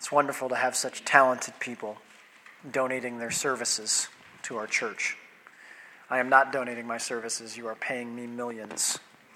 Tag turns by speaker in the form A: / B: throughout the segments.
A: It's wonderful to have such talented people donating their services to our church. I am not donating my services. You are paying me millions.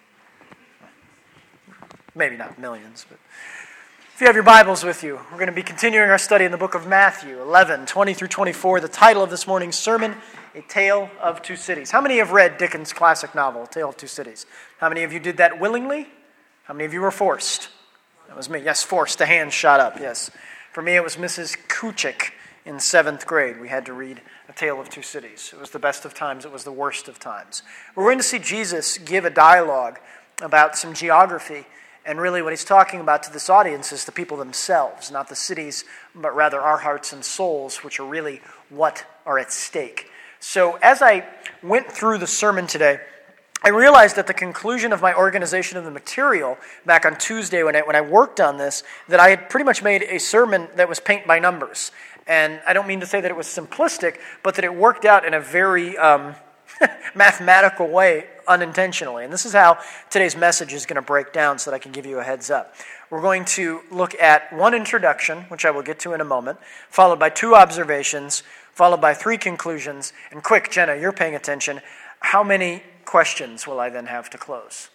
A: Maybe not millions, but if you have your Bibles with you, we're going to be continuing our study in the book of Matthew 11, 20 through 24. The title of this morning's sermon, A Tale of Two Cities. How many have read Dickens' classic novel, A Tale of Two Cities? How many of you did that willingly? How many of you were forced? That was me. Yes, forced. The hand shot up, yes. For me, it was Mrs. Kuchik in 7th grade. We had to read A Tale of Two Cities. It was the best of times. It was the worst of times. We're going to see Jesus give a dialogue about some geography. And really what he's talking about to this audience is the people themselves, not the cities, but rather our hearts and souls, which are really what are at stake. So as I went through the sermon today, I realized at the conclusion of my organization of the material back on Tuesday when I worked on this, that I had pretty much made a sermon that was paint by numbers. And I don't mean to say that it was simplistic, but that it worked out in a very mathematical way unintentionally. And this is how today's message is going to break down so that I can give you a heads up. We're going to look at one introduction, which I will get to in a moment, followed by 2 observations, followed by 3 conclusions. And quick, Jenna, you're paying attention. How many questions will I then have to close?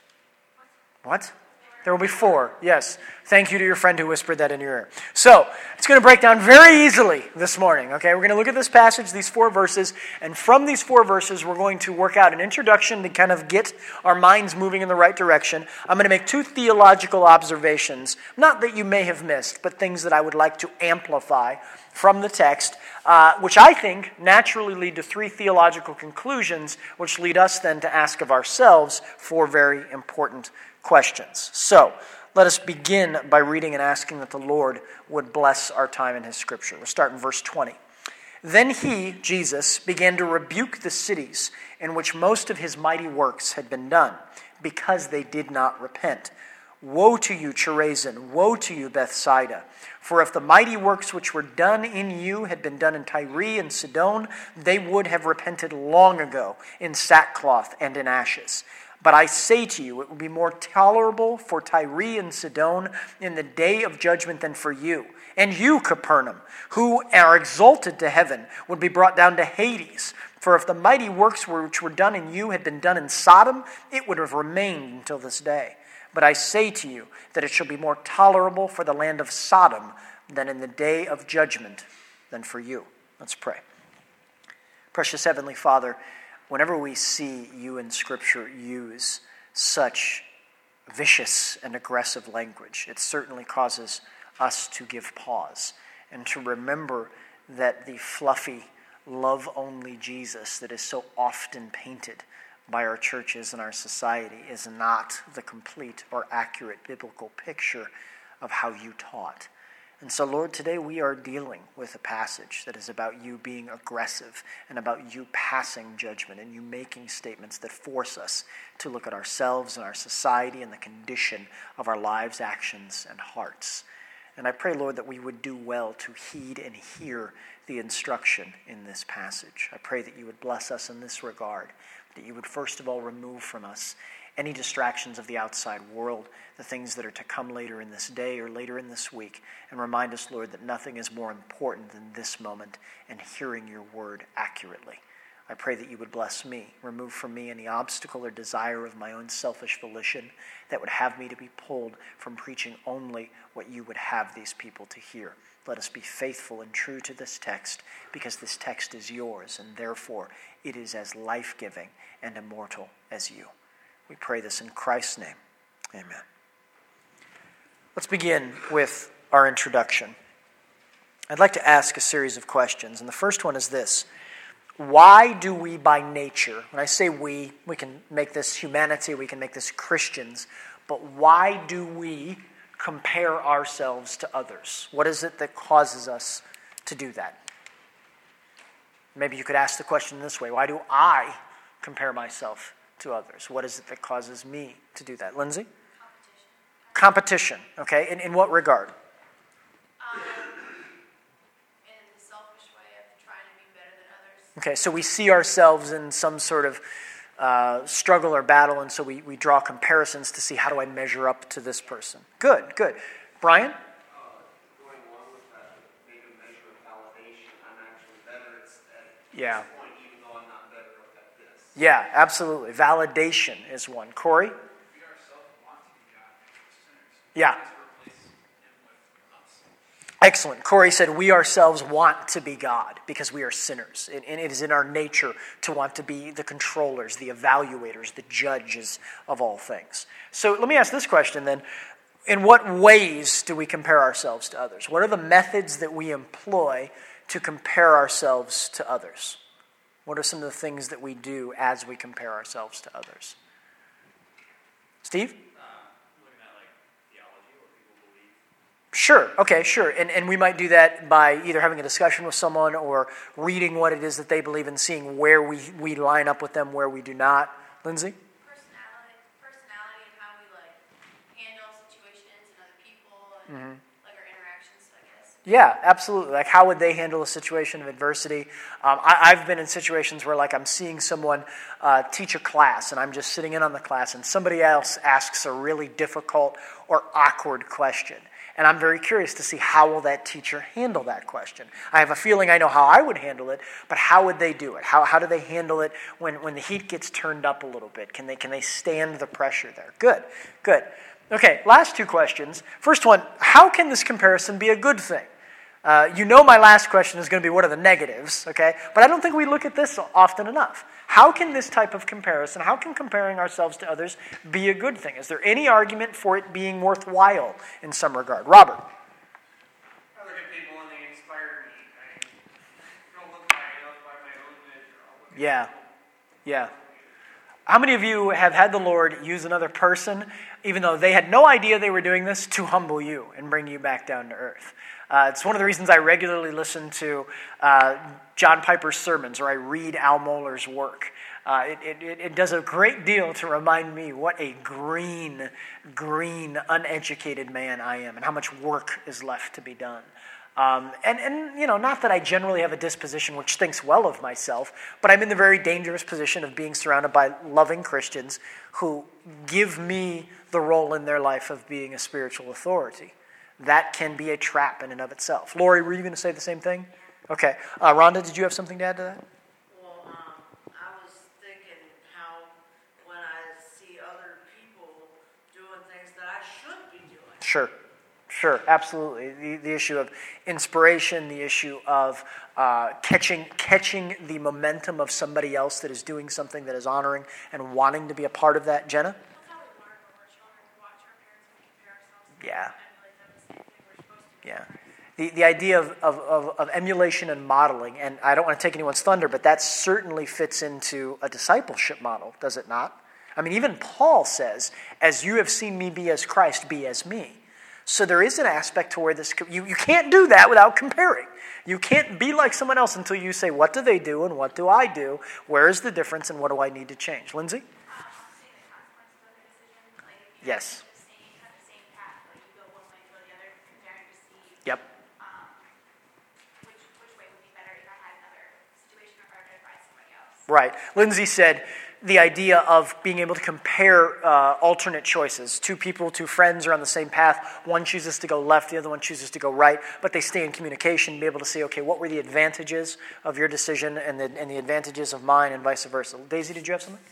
A: What? There will be 4. Yes. Thank you to your friend who whispered that in your ear. So, it's going to break down very easily this morning. Okay, we're going to look at this passage, these 4 verses, and from these 4 verses, we're going to work out an introduction to kind of get our minds moving in the right direction. I'm going to make 2 theological observations, not that you may have missed, but things that I would like to amplify from the text, which I think naturally lead to 3 theological conclusions, which lead us then to ask of ourselves 4 very important questions. So, let us begin by reading and asking that the Lord would bless our time in His Scripture. We'll start in verse 20. Then He, Jesus, began to rebuke the cities in which most of His mighty works had been done, because they did not repent. Woe to you, Chorazin! Woe to you, Bethsaida! For if the mighty works which were done in you had been done in Tyre and Sidon, they would have repented long ago in sackcloth and in ashes. But I say to you, it will be more tolerable for Tyre and Sidon in the day of judgment than for you. And you, Capernaum, who are exalted to heaven, would be brought down to Hades. For if the mighty works which were done in you had been done in Sodom, it would have remained until this day. But I say to you that it shall be more tolerable for the land of Sodom than in the day of judgment than for you. Let's pray. Precious Heavenly Father, whenever we see you in Scripture use such vicious and aggressive language, it certainly causes us to give pause and to remember that the fluffy, love-only Jesus that is so often painted by our churches and our society is not the complete or accurate biblical picture of how you taught. And so, Lord, today we are dealing with a passage that is about you being aggressive and about you passing judgment and you making statements that force us to look at ourselves and our society and the condition of our lives, actions, and hearts. And I pray, Lord, that we would do well to heed and hear the instruction in this passage. I pray that you would bless us in this regard, that you would first of all remove from us any distractions of the outside world, the things that are to come later in this day or later in this week, and remind us, Lord, that nothing is more important than this moment and hearing your word accurately. I pray that you would bless me, remove from me any obstacle or desire of my own selfish volition that would have me to be pulled from preaching only what you would have these people to hear. Let us be faithful and true to this text, because this text is yours, and therefore it is as life-giving and immortal as you. We pray this in Christ's name. Amen. Let's begin with our introduction. I'd like to ask a series of questions, and the first one is this. Why do we by nature, when I say we can make this humanity, we can make this Christians, but why do we compare ourselves to others? What is it that causes us to do that? Maybe you could ask the question this way. Why do I compare myself to others? What is it that causes me to do that? Lindsay? Competition. Okay. In what regard?
B: In the selfish way of trying to be better than others.
A: Okay, so we see ourselves in some sort of struggle or battle, and so we draw comparisons to see how do I measure up to this person. Good. Brian?
C: Going along with that,
A: Yeah.
C: this point, even though I'm not better at this.
A: Yeah, absolutely. Validation is one. Corey?
D: We ourselves want to be God, sinners.
A: Yeah.
D: To replace him with us.
A: Excellent. Corey said, we ourselves want to be God because we are sinners. And it is in our nature to want to be the controllers, the evaluators, the judges of all things. So let me ask this question then. In what ways do we compare ourselves to others? What are the methods that we employ to compare ourselves to others? What are some of the things that we do as we compare ourselves to others? Steve?
D: Looking at like theology, what people believe.
A: Sure. Okay, sure. And we might do that by either having a discussion with someone or reading what it is that they believe and seeing where we line up with them, where we do not. Lindsay?
B: Personality and how we like handle situations and other people and like our interactions, I guess.
A: Yeah, absolutely. Like, how would they handle a situation of adversity? I've been in situations where, like, I'm seeing someone teach a class, and I'm just sitting in on the class, and somebody else asks a really difficult or awkward question. And I'm very curious to see how will that teacher handle that question. I have a feeling I know how I would handle it, but how would they do it? How do they handle it when the heat gets turned up a little bit? Can they stand the pressure there? Good. Okay, last two questions. First one, how can this comparison be a good thing? My last question is going to be what are the negatives, okay? But I don't think we look at this often enough. How can this type of comparison, how can comparing ourselves to others be a good thing? Is there any argument for it being worthwhile in some regard? Robert?
D: I look at people and they inspire me. I don't look by my own image.
A: Yeah. How many of you have had the Lord use another person, even though they had no idea they were doing this, to humble you and bring you back down to earth? It's one of the reasons I regularly listen to John Piper's sermons, or I read Al Mohler's work. It does a great deal to remind me what a green, uneducated man I am and how much work is left to be done. Not that I generally have a disposition which thinks well of myself, but I'm in the very dangerous position of being surrounded by loving Christians who give me the role in their life of being a spiritual authority. That can be a trap in and of itself. Lori, were you going to say the same thing? Okay. Rhonda, did you have something to add to that?
E: Well, I was thinking how when I see other people doing things that I should be doing.
A: Sure, absolutely. The issue of inspiration, the issue of catching the momentum of somebody else that is doing something that is honoring and wanting to be a part of that. Jenna?
B: That's how we learn when we're children. We watch our parents and we compare ourselves to them
A: Yeah.
B: and emulate them the same thing we're supposed to do.
A: Yeah. The idea of emulation and modeling, and I don't want to take anyone's thunder, but that certainly fits into a discipleship model, does it not? I mean, even Paul says, as you have seen me be as Christ, be as me. So there is an aspect to where you can't do that without comparing. You can't be like someone else until you say, what do they do and what do I do? Where is the difference and what do I need to change? Lindsay? Yes.
B: Have the same path, like you go one way, you go the other, comparing to see
A: Yep.
B: which way would be better if I had another situation or if I were to advise somebody else.
A: Right. Lindsay said the idea of being able to compare alternate choices. Two friends are on the same path. One chooses to go left, the other one chooses to go right, but they stay in communication, be able to see, okay, what were the advantages of your decision and the advantages of mine and vice versa. Daisy, did you have something?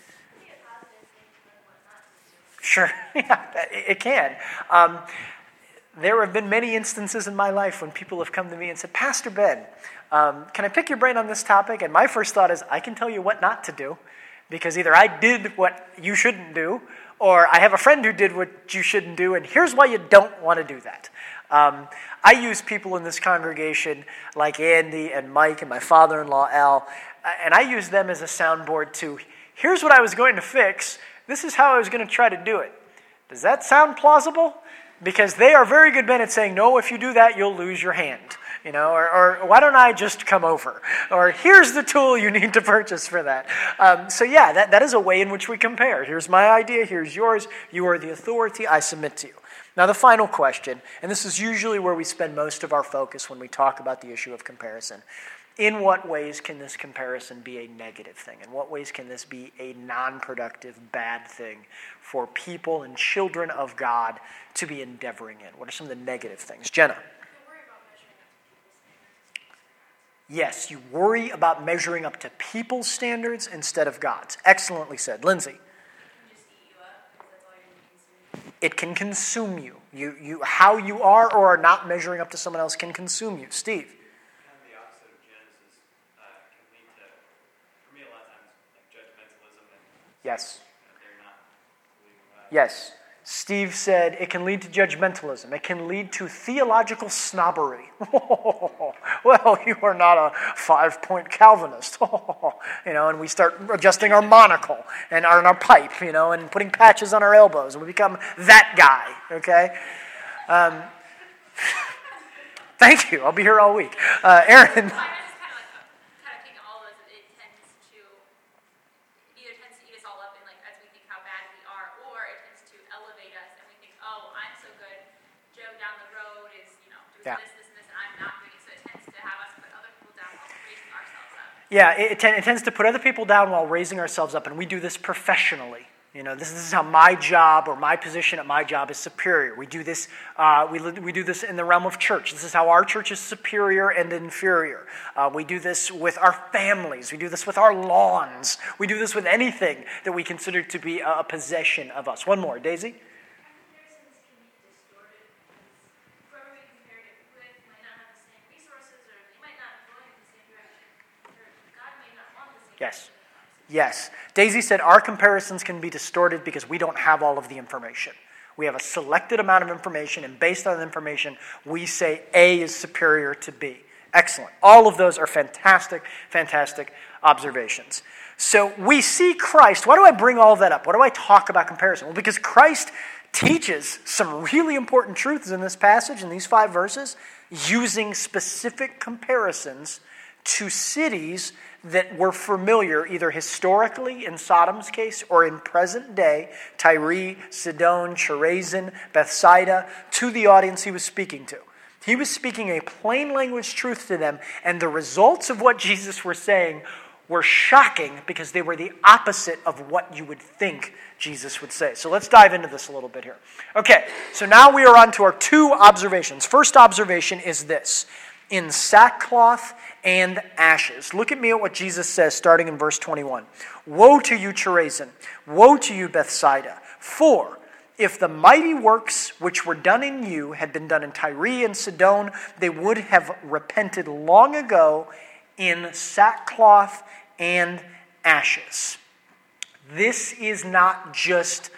A: Sure. Yeah, it can. There have been many instances in my life when people have come to me and said, Pastor Ben, can I pick your brain on this topic? And my first thought is, I can tell you what not to do, because either I did what you shouldn't do, or I have a friend who did what you shouldn't do, and here's why you don't want to do that. I use people in this congregation like Andy and Mike and my father-in-law, Al, and I use them as a soundboard to, here's what I was going to fix, this is how I was going to try to do it. Does that sound plausible? Because they are very good men at saying, no, if you do that, you'll lose your hand. Or why don't I just come over? Or here's the tool you need to purchase for that. That is a way in which we compare. Here's my idea, here's yours. You are the authority, I submit to you. Now the final question, and this is usually where we spend most of our focus when we talk about the issue of comparison. In what ways can this comparison be a negative thing? In what ways can this be a non-productive, bad thing for people and children of God to be endeavoring in? What are some of the negative things? Jenna? Yes, you worry about measuring up to people's standards instead of God's. Excellently said. Lindsay.
B: It can just eat you up because that's all you're consuming.
A: It can consume you. How you are or are not measuring up to someone else can consume you. Steve.
C: Kind of the opposite of Genesis can lead to, for me, a lot of times, like judgmentalism and
A: Yes.
C: they're not believing God.
A: Yes. Steve said it can lead to judgmentalism. It can lead to theological snobbery. Well, you are not a 5-point Calvinist. And we start adjusting our monocle and our pipe, and putting patches on our elbows, and we become that guy, okay? Thank you. I'll be here all week. Aaron.
B: Kind of taking all those, it tends to eat us all up in as we think how bad we are, or it tends to elevate us and we think, oh, I'm so good. Joe down the road is, doing
A: Yeah.
B: this, and I'm not doing it. So it tends to have us put other people down while raising ourselves up.
A: Yeah, it tends to put other people down while raising ourselves up, and we do this professionally. This is how my job or my position at my job is superior. We do this. We do this in the realm of church. This is how our church is superior and inferior. We do this with our families. We do this with our lawns. We do this with anything that we consider to be a possession of us. One more, Daisy.
B: Comparisons can be distorted because whoever we compared it with might not have the same resources, or they might not go in the same direction, or God may not want the same
A: Yes.
B: direction.
A: Yes. Daisy said our comparisons can be distorted because we don't have all of the information. We have a selected amount of information, and based on the information, we say A is superior to B. Excellent. All of those are fantastic, fantastic observations. So we see Christ. Why do I bring all of that up? Why do I talk about comparison? Well, because Christ teaches some really important truths in this passage, in these 5 verses, using specific comparisons to cities that were familiar either historically in Sodom's case or in present day, Tyre, Sidon, Chorazin, Bethsaida, to the audience he was speaking to. He was speaking a plain language truth to them, and the results of what Jesus was saying were shocking because they were the opposite of what you would think Jesus would say. So let's dive into this a little bit here. Okay, so now we are on to our 2 observations. First observation is this: in sackcloth and ashes. Look at me at what Jesus says starting in verse 21. Woe to you, Chorazin! Woe to you, Bethsaida! For if the mighty works which were done in you had been done in Tyre and Sidon, they would have repented long ago in sackcloth and ashes. This is not just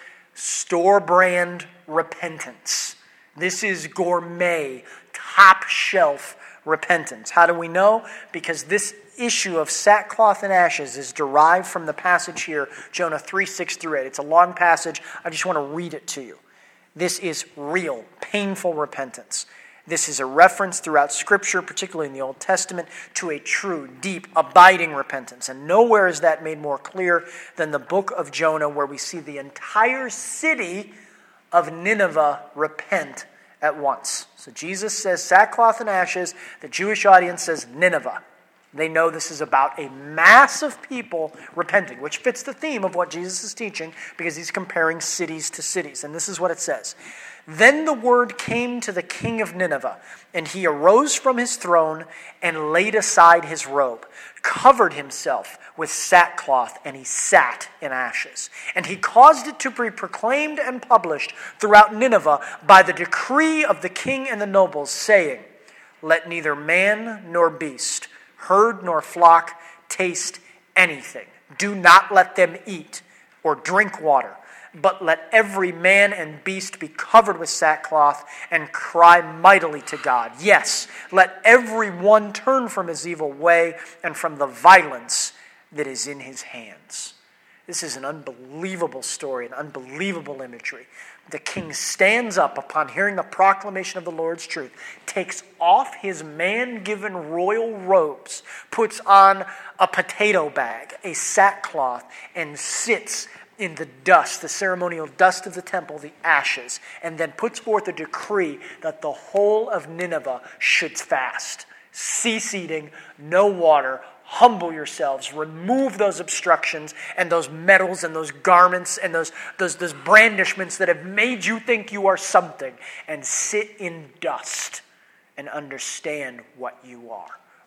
A: store-brand repentance. This is gourmet, top-shelf repentance. How do we know? Because this issue of sackcloth and ashes is derived from the passage here, Jonah 3:6-8. It's a long passage. I just want to read it to you. This is real, painful repentance. This is a reference throughout Scripture, particularly in the Old Testament, to a true, deep, abiding repentance. And nowhere is that made more clear than the book of Jonah, where we see the entire city of Nineveh repent at once. So Jesus says sackcloth and ashes. The Jewish audience says Nineveh. They know this is about a mass of people repenting, which fits the theme of what Jesus is teaching because he's comparing cities to cities. And this is what it says. Then the word came to the king of Nineveh, and he arose from his throne and laid aside his robe, covered himself with sackcloth, and he sat in ashes. And he caused it to be proclaimed and published throughout Nineveh by the decree of the king and the nobles, saying, let neither man nor beast, herd nor flock, taste anything. Do not let them eat or drink water, but let every man and beast be covered with sackcloth and cry mightily to God. Yes, let every one turn from his evil way and from the violence that is in his hands. This is an unbelievable story, an unbelievable imagery. The king stands up upon hearing the proclamation of the Lord's truth, takes off his man-given royal robes, puts on a potato bag, a sackcloth, and sits in the dust, the ceremonial dust of the temple, the ashes, and then puts forth a decree that the whole of Nineveh should fast. Cease eating, no water, humble yourselves, remove those obstructions and those medals and those garments and those brandishments that have made you think you are something, and sit in dust and understand what you are.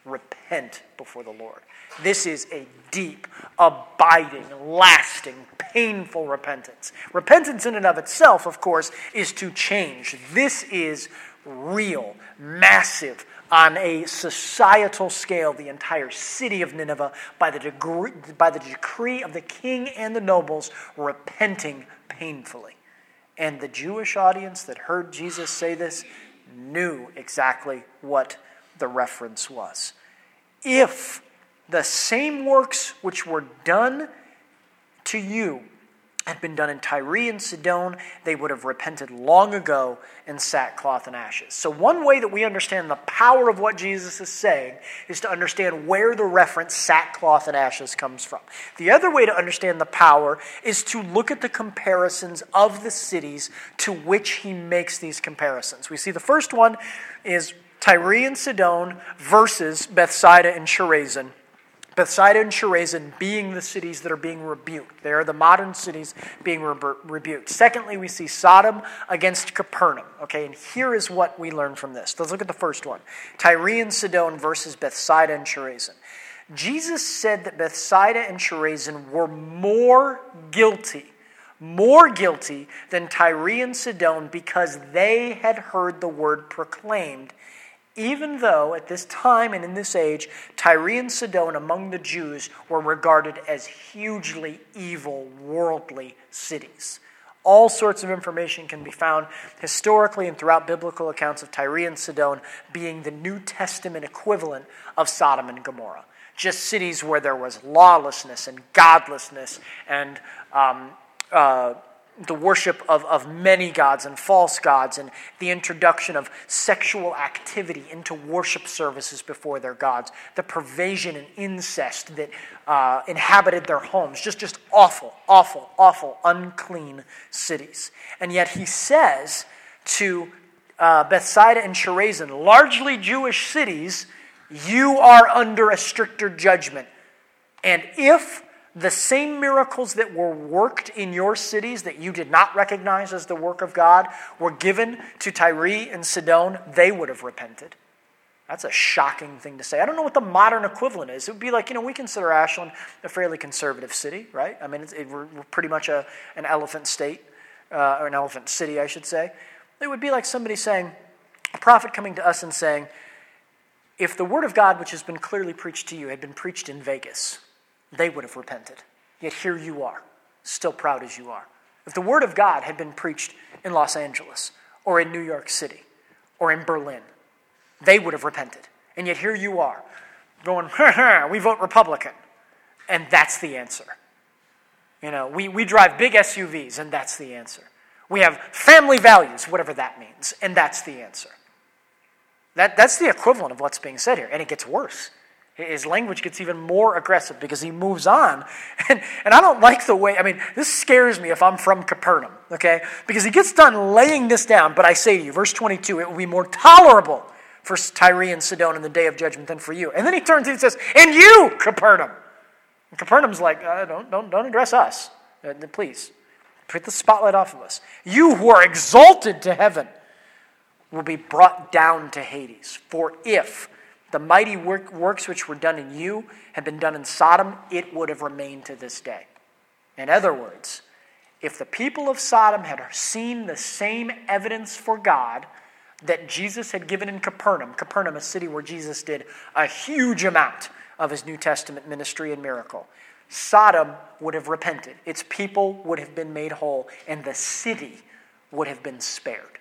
A: repent before the Lord. This is a deep, abiding, lasting, painful repentance. Repentance in and of itself, of course, is to change. This is real, massive, on a societal scale, the entire city of Nineveh, by the decree of the king and the nobles, repenting painfully. And the Jewish audience that heard Jesus say this knew exactly what the reference was. If the same works which were done to you had been done in Tyre and Sidon, they would have repented long ago in sackcloth and ashes. So one way that we understand the power of what Jesus is saying is to understand where the reference sackcloth and ashes comes from. The other way to understand the power is to look at the comparisons of the cities to which he makes these comparisons. We see the first one is Tyre and Sidon versus Bethsaida and Chorazin. Bethsaida and Chorazin being the cities that are being rebuked. They are the modern cities being rebuked. Secondly, we see Sodom against Capernaum. Okay, and here is what we learn from this. Let's look at the first one. Tyre and Sidon versus Bethsaida and Chorazin. Jesus said that Bethsaida and Chorazin were more guilty than Tyre and Sidon because they had heard the word proclaimed, even though at this time and in this age, Tyre and Sidon among the Jews were regarded as hugely evil, worldly cities. All sorts of information can be found historically and throughout biblical accounts of Tyre and Sidon being the New Testament equivalent of Sodom and Gomorrah. Just cities where there was lawlessness and godlessness and the worship of many gods and false gods and the introduction of sexual activity into worship services before their gods, the pervasion and incest that inhabited their homes, just awful, awful, awful, unclean cities. And yet he says to Bethsaida and Chorazin, largely Jewish cities, you are under a stricter judgment. And if the same miracles that were worked in your cities that you did not recognize as the work of God were given to Tyre and Sidon, they would have repented. That's a shocking thing to say. I don't know what the modern equivalent is. It would be like, we consider Ashland a fairly conservative city, right? I mean, we're pretty much an elephant state, or an elephant city, I should say. It would be like somebody saying, a prophet coming to us and saying, if the word of God, which has been clearly preached to you, had been preached in Vegas, they would have repented. Yet here you are, still proud as you are. If the word of God had been preached in Los Angeles or in New York City or in Berlin, they would have repented. And yet here you are, going, we vote Republican. And that's the answer. We drive big SUVs, and that's the answer. We have family values, whatever that means, and that's the answer. That's the equivalent of what's being said here, and it gets worse. His language gets even more aggressive because he moves on. And I don't like the way, this scares me if I'm from Capernaum, okay? Because he gets done laying this down, but I say to you, verse 22, it will be more tolerable for Tyre and Sidon in the day of judgment than for you. And then he turns and says, and you, Capernaum. And Capernaum's like, don't address us. Please, put the spotlight off of us. You who are exalted to heaven will be brought down to Hades. For if the mighty works which were done in you had been done in Sodom, it would have remained to this day. In other words, if the people of Sodom had seen the same evidence for God that Jesus had given in Capernaum, a city where Jesus did a huge amount of his New Testament ministry and miracle, Sodom would have repented. Its people would have been made whole, and the city would have been spared.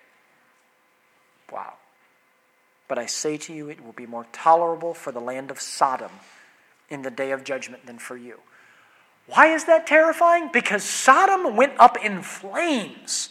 A: Wow. But I say to you, it will be more tolerable for the land of Sodom in the day of judgment than for you. Why is that terrifying? Because Sodom went up in flames.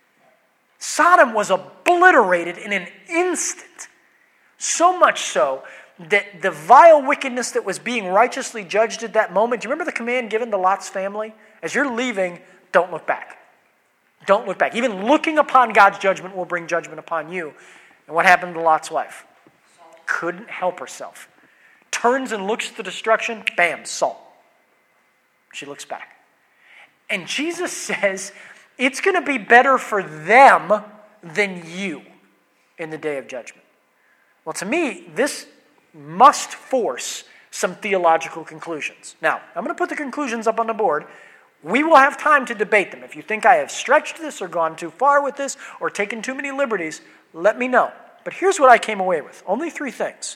A: Sodom was obliterated in an instant. So much so that the vile wickedness that was being righteously judged at that moment, do you remember the command given to Lot's family? As you're leaving, don't look back. Don't look back. Even looking upon God's judgment will bring judgment upon you. And what happened to Lot's wife? Couldn't help herself. Turns and looks at the destruction, bam, salt. She looks back. And Jesus says, it's going to be better for them than you in the day of judgment. Well, to me, this must force some theological conclusions. Now, I'm going to put the conclusions up on the board. We will have time to debate them. If you think I have stretched this or gone too far with this or taken too many liberties, let me know. But here's what I came away with. Only 3 things.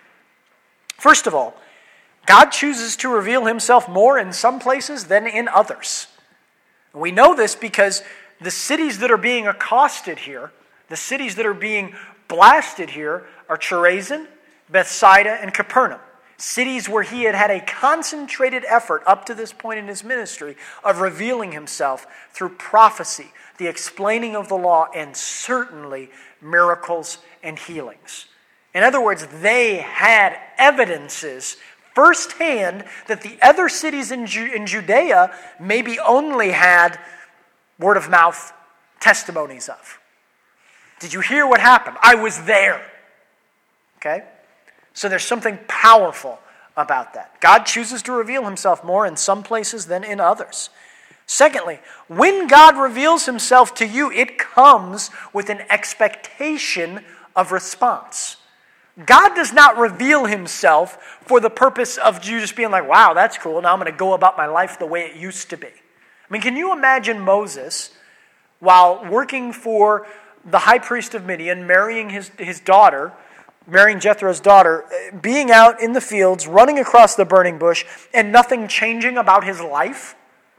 A: First of all, God chooses to reveal himself more in some places than in others. We know this because the cities that are being accosted here, the cities that are being blasted here, are Chorazin, Bethsaida, and Capernaum. Cities where he had had a concentrated effort up to this point in his ministry of revealing himself through prophecy, the explaining of the law, and certainly miracles and healings. In other words, they had evidences firsthand that the other cities in Judea maybe only had word of mouth testimonies of. Did you hear what happened? I was there. Okay? So there's something powerful about that. God chooses to reveal himself more in some places than in others. Secondly, when God reveals himself to you, it comes with an expectation of response. God does not reveal himself for the purpose of you just being like, wow, that's cool, now I'm going to go about my life the way it used to be. I mean, can you imagine Moses, while working for the high priest of Midian, marrying his daughter, marrying Jethro's daughter, being out in the fields, running across the burning bush, and nothing changing about his life?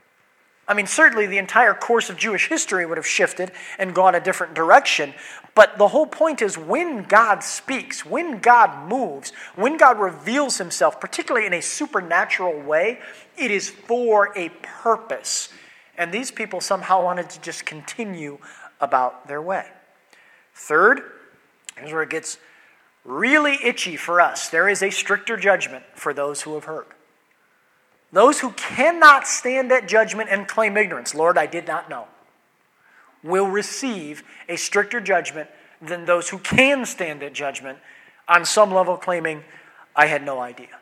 A: I mean, certainly the entire course of Jewish history would have shifted and gone a different direction. But the whole point is when God speaks, when God moves, when God reveals himself, particularly in a supernatural way, it is for a purpose. And these people somehow wanted to just continue about their way. Third, here's where it gets really itchy for us. There is a stricter judgment for those who have heard. Those who cannot stand at judgment and claim ignorance, Lord, I did not know, will receive a stricter judgment than those who can stand at judgment on some level claiming, I had no idea.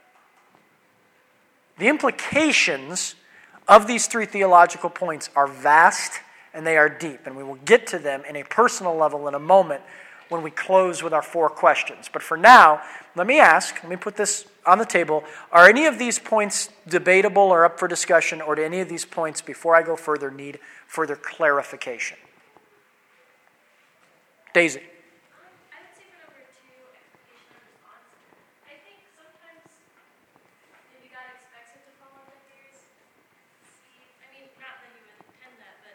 A: The implications of these 3 theological points are vast and they are deep, and we will get to them in a personal level in a moment when we close with our 4 questions. But for now, let me put this on the table. Are any of these points debatable or up for discussion, or do any of these points, before I go further, need further clarification? Daisy.
B: I would say for number 2, expectation and response. I think sometimes maybe God expects it to fall on deaf ears. I mean, not that he would intend that, but...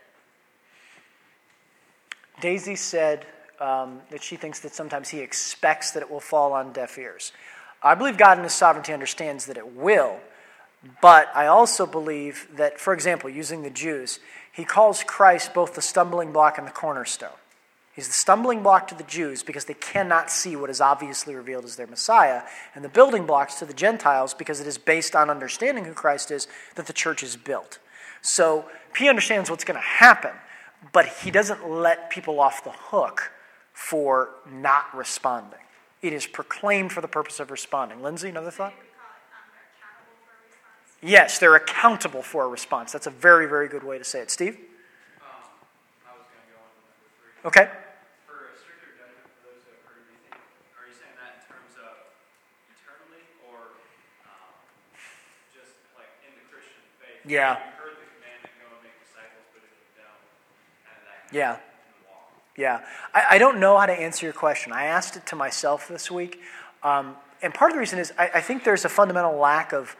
A: Daisy said that she thinks that sometimes he expects that it will fall on deaf ears. I believe God in his sovereignty understands that it will, but I also believe that, for example, using the Jews, he calls Christ both the stumbling block and the cornerstone. He's the stumbling block to the Jews because they cannot see what is obviously revealed as their Messiah, and the building blocks to the Gentiles because it is based on understanding who Christ is that the church is built. So he understands what's going to happen, but he doesn't let people off the hook for not responding. It is proclaimed for the purpose of responding. Lindsay, another thought? Yes, they're accountable for a response. That's a very, very good way to say it. Steve?
C: I was going to go on to number 3.
A: Okay.
C: For a stricter judgment for those who have heard, are you saying that in terms of eternally, or just like in the Christian faith?
A: Yeah.
C: You heard the commandment, go and make disciples, but if you don't, kind of that.
A: Yeah.
C: Walk.
A: Yeah. I don't know how to answer your question. I asked it to myself this week. And part of the reason is I think there's a fundamental lack of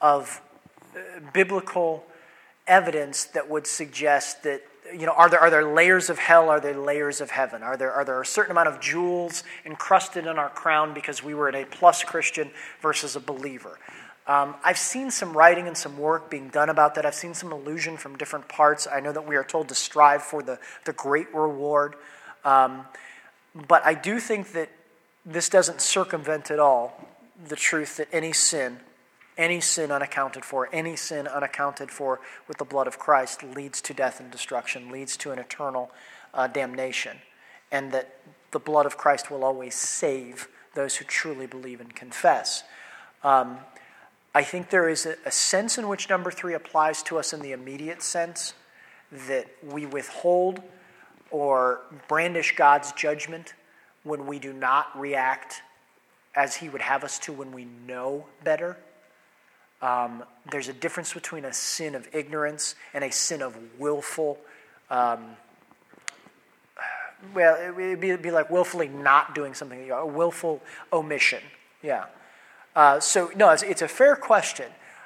A: biblical evidence that would suggest that, are there layers of hell? Are there layers of heaven? Are there a certain amount of jewels encrusted in our crown because we were an A+ Christian versus a believer? I've seen some writing and some work being done about that. I've seen some allusion from different parts. I know that we are told to strive for the great reward. But I do think that this doesn't circumvent at all the truth that any sin unaccounted for with the blood of Christ leads to death and destruction, leads to an eternal damnation, and that the blood of Christ will always save those who truly believe and confess. I think there is a sense in which number 3 applies to us in the immediate sense, that we withhold or brandish God's judgment when we do not react as he would have us to when we know better. There's a difference between a sin of ignorance and a sin of willful, it'd be like willfully not doing something, a willful omission. Yeah. So, no, it's a fair question.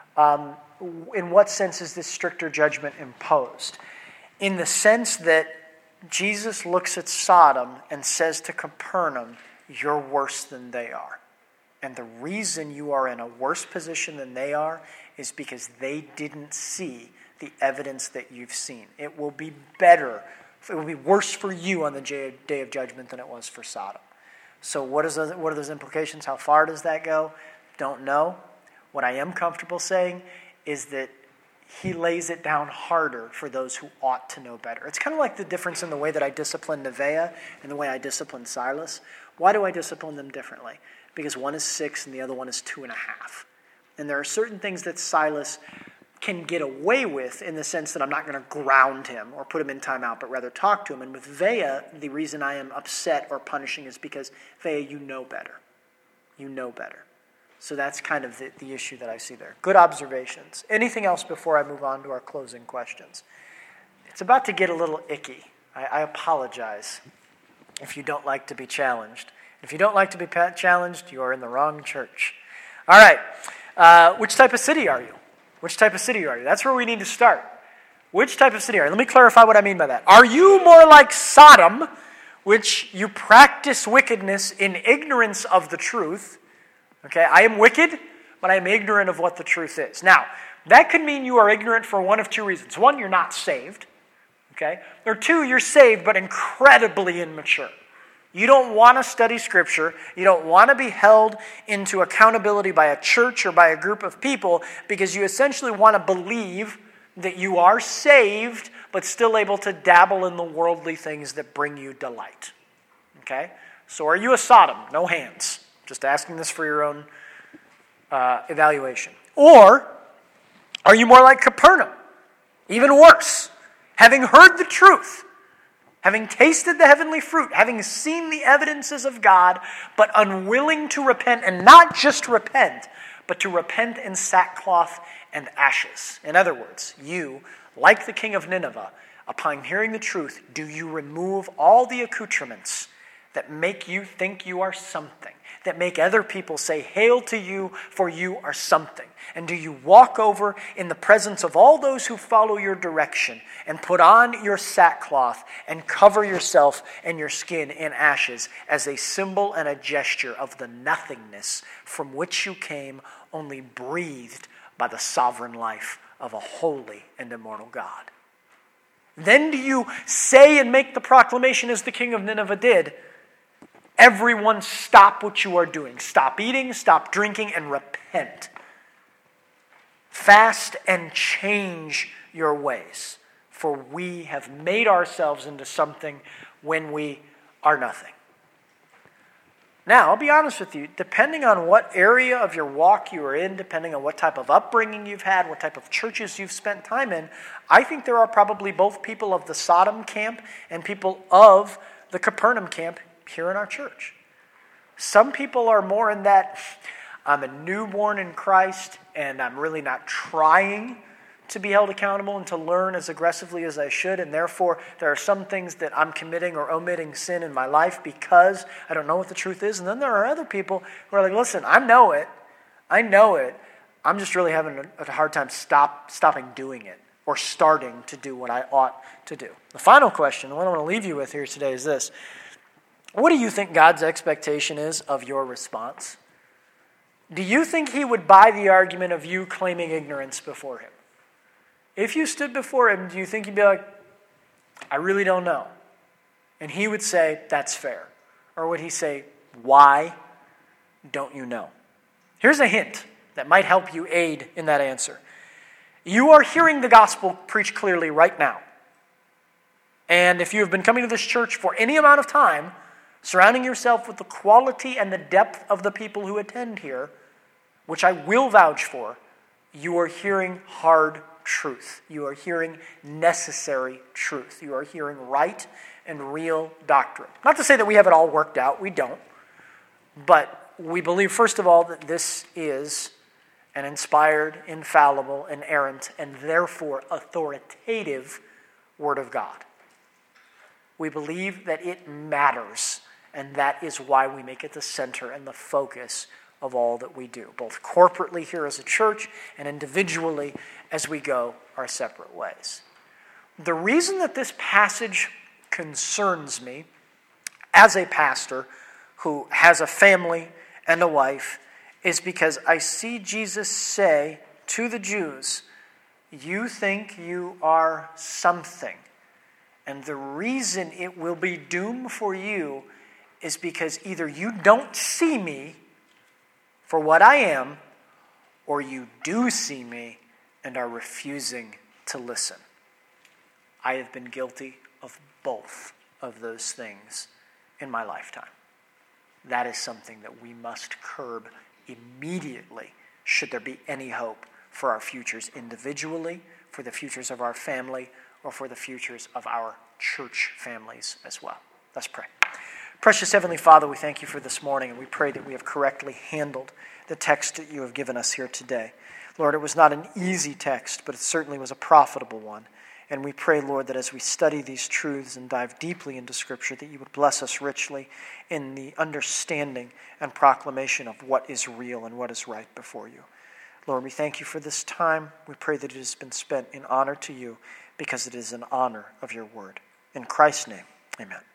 A: In what sense is this stricter judgment imposed? In the sense that Jesus looks at Sodom and says to Capernaum, you're worse than they are. And the reason you are in a worse position than they are is because they didn't see the evidence that you've seen. It will be better, it will be worse for you on the day of judgment than it was for Sodom. So what are those implications? How far does that go? Don't know. What I am comfortable saying is that he lays it down harder for those who ought to know better. It's kind of like the difference in the way that I discipline Nevaeh and the way I discipline Silas. Why do I discipline them differently? Because one is 6 and the other one is 2.5. And there are certain things that Silas can get away with in the sense that I'm not going to ground him or put him in timeout, but rather talk to him. And with Vea, the reason I am upset or punishing is because, Vea, you know better. You know better. So that's kind of the issue that I see there. Good observations. Anything else before I move on to our closing questions? It's about to get a little icky. I apologize if you don't like to be challenged. If you don't like to be challenged, you are in the wrong church. All right. Which type of city are you? Which type of city are you? That's where we need to start. Which type of city are you? Let me clarify what I mean by that. Are you more like Sodom, which you practice wickedness in ignorance of the truth? Okay, I am wicked, but I am ignorant of what the truth is. Now, that could mean you are ignorant for one of two reasons. One, you're not saved. Okay? Or two, you're saved, but incredibly immature. You don't want to study Scripture. You don't want to be held into accountability by a church or by a group of people because you essentially want to believe that you are saved, but still able to dabble in the worldly things that bring you delight. Okay? So are you a Sodom? No hands. Just asking this for your own evaluation. Or are you more like Capernaum? Even worse. Having heard the truth, having tasted the heavenly fruit, having seen the evidences of God, but unwilling to repent, and not just repent, but to repent in sackcloth and ashes. In other words, you, like the king of Nineveh, upon hearing the truth, do you remove all the accoutrements that make you think you are something, that make other people say, hail to you, for you are something? And do you walk over in the presence of all those who follow your direction and put on your sackcloth and cover yourself and your skin in ashes as a symbol and a gesture of the nothingness from which you came, only breathed by the sovereign life of a holy and immortal God? Then do you say and make the proclamation as the king of Nineveh did, everyone stop what you are doing. Stop eating, stop drinking, and repent. Fast and change your ways, for we have made ourselves into something when we are nothing. Now, I'll be honest with you, depending on what area of your walk you are in, depending on what type of upbringing you've had, what type of churches you've spent time in, I think there are probably both people of the Sodom camp and people of the Capernaum camp here in our church. Some people are more in that, I'm a newborn in Christ and I'm really not trying to be held accountable and to learn as aggressively as I should, and therefore there are some things that I'm committing or omitting sin in my life because I don't know what the truth is. And then there are other people who are like, listen, I know it, I'm just really having a hard time stopping doing it or starting to do what I ought to do. The final question, what I want to leave you with here today is this. What do you think God's expectation is of your response? Do you think he would buy the argument of you claiming ignorance before him? If you stood before him, do you think he'd be like, I really don't know? And he would say, that's fair. Or would he say, why don't you know? Here's a hint that might help you aid in that answer. You are hearing the gospel preached clearly right now. And if you have been coming to this church for any amount of time, surrounding yourself with the quality and the depth of the people who attend here, which I will vouch for, you are hearing hard truth. You are hearing necessary truth. You are hearing right and real doctrine. Not to say that we have it all worked out. We don't. But we believe, first of all, that this is an inspired, infallible, inerrant, and therefore authoritative Word of God. We believe that it matters, and that is why we make it the center and the focus of all that we do, both corporately here as a church and individually as we go our separate ways. The reason that this passage concerns me as a pastor who has a family and a wife is because I see Jesus say to the Jews, you think you are something. And the reason it will be doom for you is because either you don't see me for what I am, or you do see me and are refusing to listen. I have been guilty of both of those things in my lifetime. That is something that we must curb immediately, should there be any hope for our futures individually, for the futures of our family, or for the futures of our church families as well. Let's pray. Precious Heavenly Father, we thank you for this morning, and we pray that we have correctly handled the text that you have given us here today. Lord, it was not an easy text, but it certainly was a profitable one. And we pray, Lord, that as we study these truths and dive deeply into Scripture, that you would bless us richly in the understanding and proclamation of what is real and what is right before you. Lord, we thank you for this time. We pray that it has been spent in honor to you, because it is in honor of your word. In Christ's name, amen.